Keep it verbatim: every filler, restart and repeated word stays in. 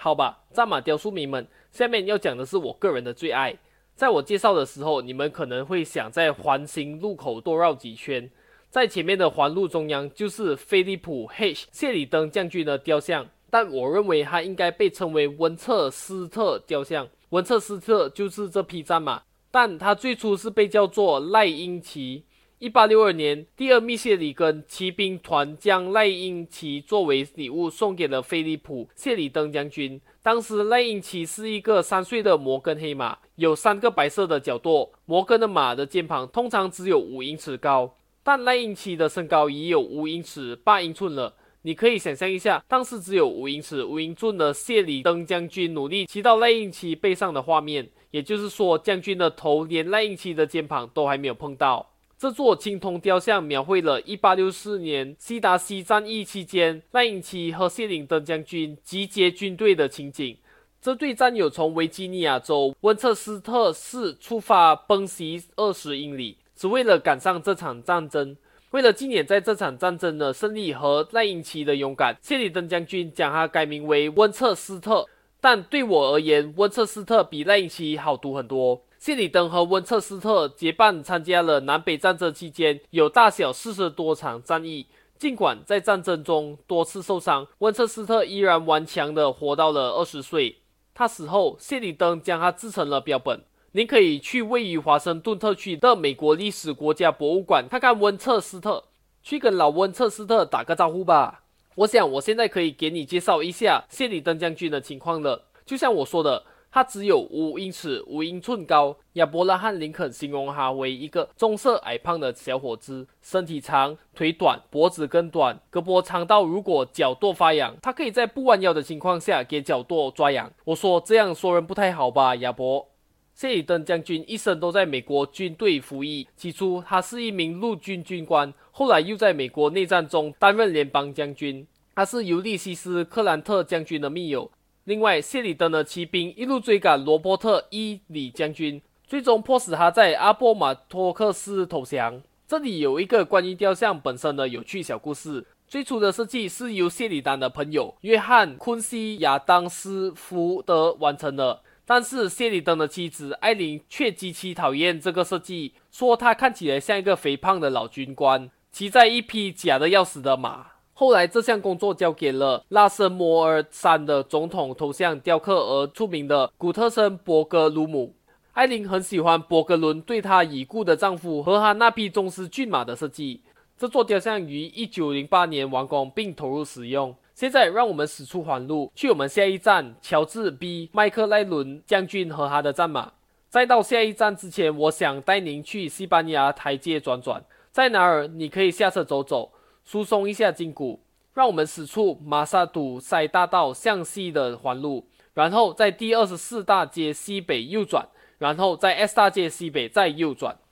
好吧，战马雕塑迷们，下面要讲的是我个人的最爱。在我介绍的时候，你们可能会想在环形路口多绕几圈，在前面的环路中央就是菲利普 H 谢里登将军的雕像，但我认为他应该被称为温彻斯特雕像。温彻斯特就是这匹战马，但他最初是被叫做赖因旗。一八六二年，第二密谢里根骑兵团将赖因旗作为礼物送给了菲利普谢里登将军。当时赖因旗是一个三岁的摩根黑马，有三个白色的角舵。摩根的马的肩膀通常只有五英尺高，但赖因旗的身高已有五英尺八英寸了。你可以想象一下，当时只有五英尺五英寸的谢里登将军努力骑到赖因旗背上的画面，也就是说，将军的头连赖因旗的肩膀都还没有碰到。这座青铜雕像描绘了一八六四年西达西战役期间赖因旗和谢里登将军集结军队的情景。这队战友从维吉尼亚州温彻斯特市出发，奔袭二十英里，只为了赶上这场战争。为了纪念在这场战争的胜利和赖因旗的勇敢，谢里登将军将它改名为温彻斯特。但对我而言，温彻斯特比赖因旗好读很多。谢里登和温彻斯特结伴参加了南北战争期间有大小四十多场战役。尽管在战争中多次受伤，温彻斯特依然顽强地活到了二十岁。他死后，谢里登将他制成了标本。您可以去位于华盛顿特区的美国历史国家博物馆看看温彻斯特，去跟老温彻斯特打个招呼吧。我想我现在可以给你介绍一下谢里登将军的情况了。就像我说的，他只有五英尺五英寸高。亚伯拉罕林肯形容他为一个棕色矮胖的小伙子，身体长，腿短，脖子更短，胳膊长到如果脚舵发痒，他可以在不弯腰的情况下给脚舵抓痒。我说这样说人不太好吧，亚伯。谢里登将军一生都在美国军队服役，起初他是一名陆军军官，后来又在美国内战中担任联邦将军。他是尤利西斯·克兰特将军的密友。另外，谢里登的骑兵一路追赶罗伯特·伊里将军，最终迫使他在阿波马托克斯投降。这里有一个关于雕像本身的有趣小故事。最初的设计是由谢里登的朋友约翰·昆西亚当斯福德完成的，但是谢里登的妻子艾琳却极其讨厌这个设计，说他看起来像一个肥胖的老军官，骑在一匹假的要死的马。后来这项工作交给了拉森摩尔山的总统头像雕刻而出名的古特森·伯格鲁姆。艾琳很喜欢伯格伦对她已故的丈夫和她那匹宗师骏马的设计。这座雕像于一九零八年完工并投入使用。现在让我们驶出环路，去我们下一站乔治 B 麦克莱伦将军和他的战马。在到下一站之前，我想带您去西班牙台阶转转，在哪儿你可以下车走走，疏松一下筋骨。让我们驶出马萨杜塞大道向西的环路，然后在第二十四大街西北右转，然后在 S 大街西北再右转。